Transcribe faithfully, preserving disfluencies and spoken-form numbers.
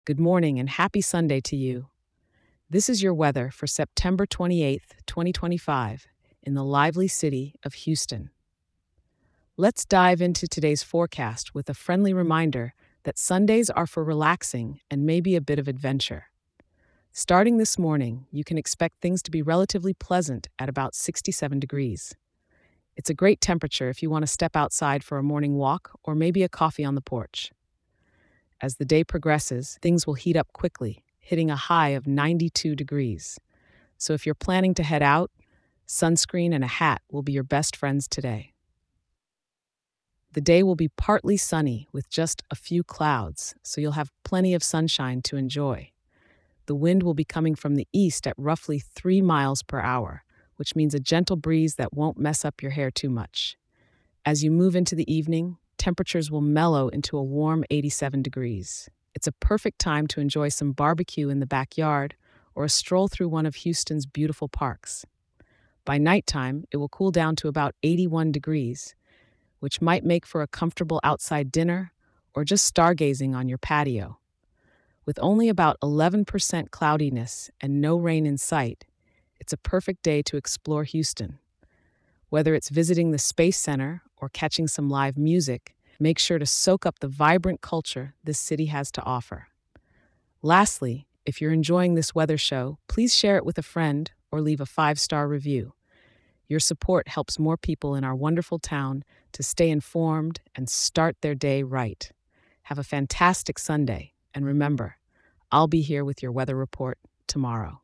Good morning and happy Sunday to you. This is your weather for September twenty-eighth, twenty twenty-five, in the lively city of Houston. Let's dive into today's forecast with a friendly reminder that Sundays are for relaxing and maybe a bit of adventure. Starting this morning, you can expect things to be relatively pleasant at about sixty-seven degrees. It's a great temperature if you want to step outside for a morning walk or maybe a coffee on the porch. As the day progresses, things will heat up quickly, hitting a high of ninety-two degrees. So if you're planning to head out, sunscreen and a hat will be your best friends today. The day will be partly sunny with just a few clouds, so you'll have plenty of sunshine to enjoy. The wind will be coming from the east at roughly three miles per hour, which means a gentle breeze that won't mess up your hair too much. As you move into the evening, temperatures will mellow into a warm eighty-seven degrees. It's a perfect time to enjoy some barbecue in the backyard or a stroll through one of Houston's beautiful parks. By nighttime, it will cool down to about eighty-one degrees, which might make for a comfortable outside dinner or just stargazing on your patio. With only about eleven percent cloudiness and no rain in sight, it's a perfect day to explore Houston. Whether it's visiting the Space Center or catching some live music, make sure to soak up the vibrant culture this city has to offer. Lastly, if you're enjoying this weather show, please share it with a friend or leave a five-star review. Your support helps more people in our wonderful town to stay informed and start their day right. Have a fantastic Sunday, and remember, I'll be here with your weather report tomorrow.